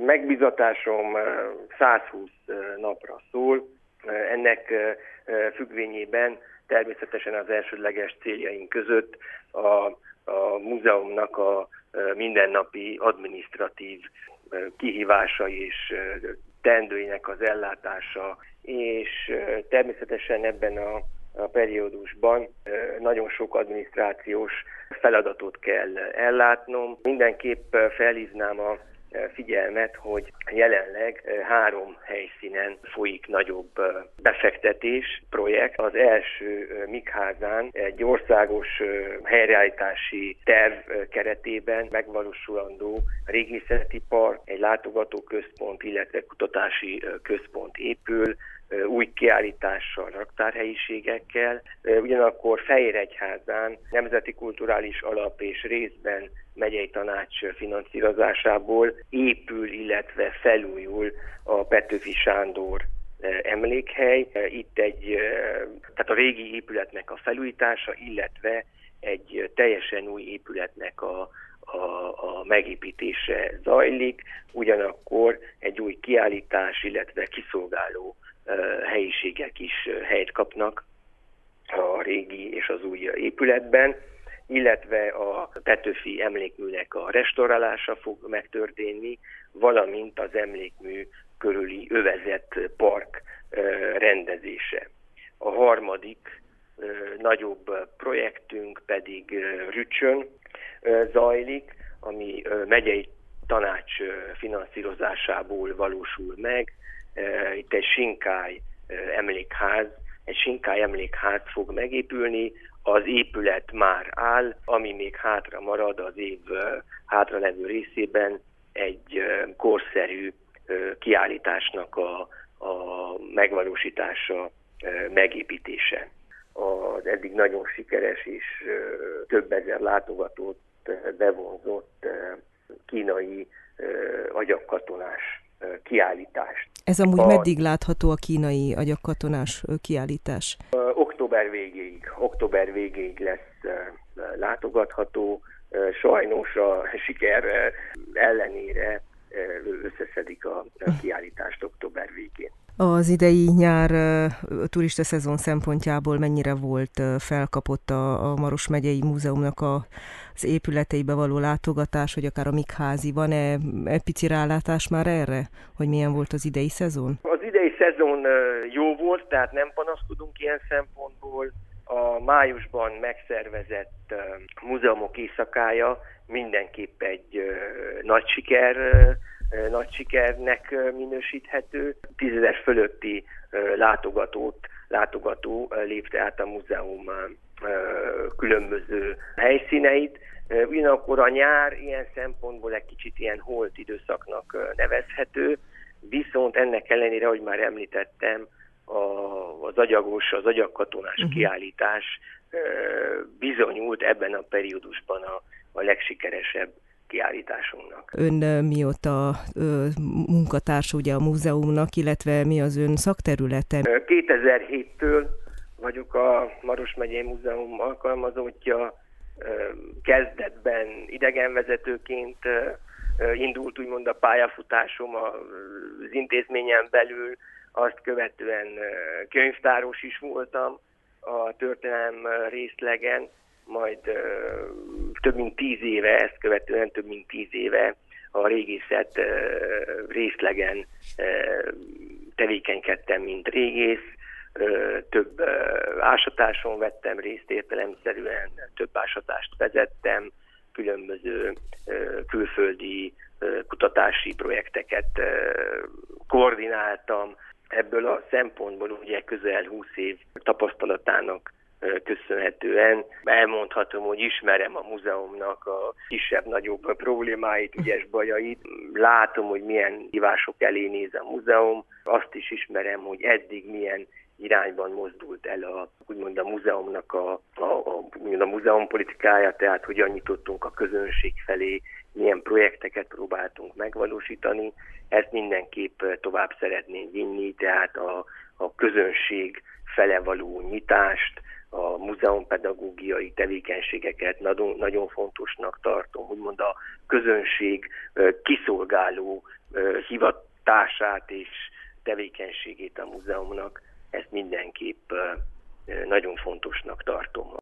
Megbizatásom 120 napra szól. Ennek függvényében természetesen az elsődleges céljaink között a múzeumnak a mindennapi adminisztratív kihívásai és teendőinek az ellátása, és természetesen ebben a periódusban nagyon sok adminisztrációs feladatot kell ellátnom. Mindenképp felhívnám a figyelmet, hogy jelenleg 3 helyszínen folyik nagyobb befektetés projekt. Az első Mikházán egy országos helyreállítási terv keretében megvalósulandó régészeti park, egy látogatóközpont, illetve kutatási központ épül, új kiállítással, raktárhelyiségekkel. Ugyanakkor Fejéregyházán Nemzeti Kulturális Alap és részben megyei tanács finanszírozásából épül, illetve felújul a Petőfi Sándor emlékhely. Itt tehát a régi épületnek a felújítása, illetve egy teljesen új épületnek a megépítése zajlik, ugyanakkor egy új kiállítás, illetve kiszolgáló helyiségek is helyt kapnak a régi és az új épületben, illetve a Petőfi emlékműnek a restaurálása fog megtörténni, valamint az emlékmű körüli övezett park rendezése. A harmadik nagyobb projektünk pedig Rücsön zajlik, ami megyei tanács finanszírozásából valósul meg. Itt egy Sinkály emlékház fog megépülni, az épület már áll, ami még hátra marad az év hátralevő részében egy korszerű kiállításnak a megvalósítása, megépítése. Az eddig nagyon sikeres és több ezer látogatót bevonzott kínai agyagkatonás kiállítást. Ez amúgy meddig látható a kínai agyagkatonás kiállítás? Október végéig lesz látogatható. Sajnos a siker ellenére összeszedik a kiállítást október végén. Az idei nyár turista szezon szempontjából mennyire volt felkapott a Maros megyei múzeumnak az épületeibe való látogatás, vagy akár a Mikházi? Van-e pici rálátás már erre, hogy milyen volt az idei szezon? Az idei szezon jó volt, tehát nem panaszkodunk ilyen szempontból. A májusban megszervezett múzeumok éjszakája mindenképp egy nagy sikernek minősíthető. 10 000 fölötti látogató lépte át a múzeum különböző helyszíneit. Ugyanakkor a nyár ilyen szempontból egy kicsit ilyen holt időszaknak nevezhető, viszont ennek ellenére, ahogy már említettem, az agyagkatonás kiállítás bizonyult ebben a periódusban a legsikeresebb kiállításunknak. Ön mióta munkatársa ugye a múzeumnak, illetve mi az ön szakterülete? 2007-től vagyok a Maros megyei Múzeum alkalmazottja. Kezdetben idegenvezetőként indult úgymond a pályafutásom az intézményen belül, azt követően könyvtáros is voltam a történelem részlegen, majd ezt követően több mint 10 éve a régészet részlegen tevékenykedtem, mint régész. Több ásatáson vettem részt, értelemszerűen több ásatást vezettem, különböző külföldi kutatási projekteket koordináltam. Ebből a szempontból ugye közel 20 év tapasztalatának köszönhetően elmondhatom, hogy ismerem a múzeumnak a kisebb-nagyobb problémáit, ügyes bajait. Látom, hogy milyen hívások elé néz a múzeum. Azt is ismerem, hogy eddig milyen irányban mozdult el úgymond a múzeumnak a múzeumpolitikája, tehát hogyan nyitottunk a közönség felé, milyen projekteket próbáltunk megvalósítani. Ezt mindenképp tovább szeretném vinni, tehát a közönség fele való nyitást, a múzeumpedagógiai tevékenységeket nagyon fontosnak tartom, úgymond a közönség kiszolgáló hivatását és tevékenységét a múzeumnak, ezt mindenképp nagyon fontosnak tartom.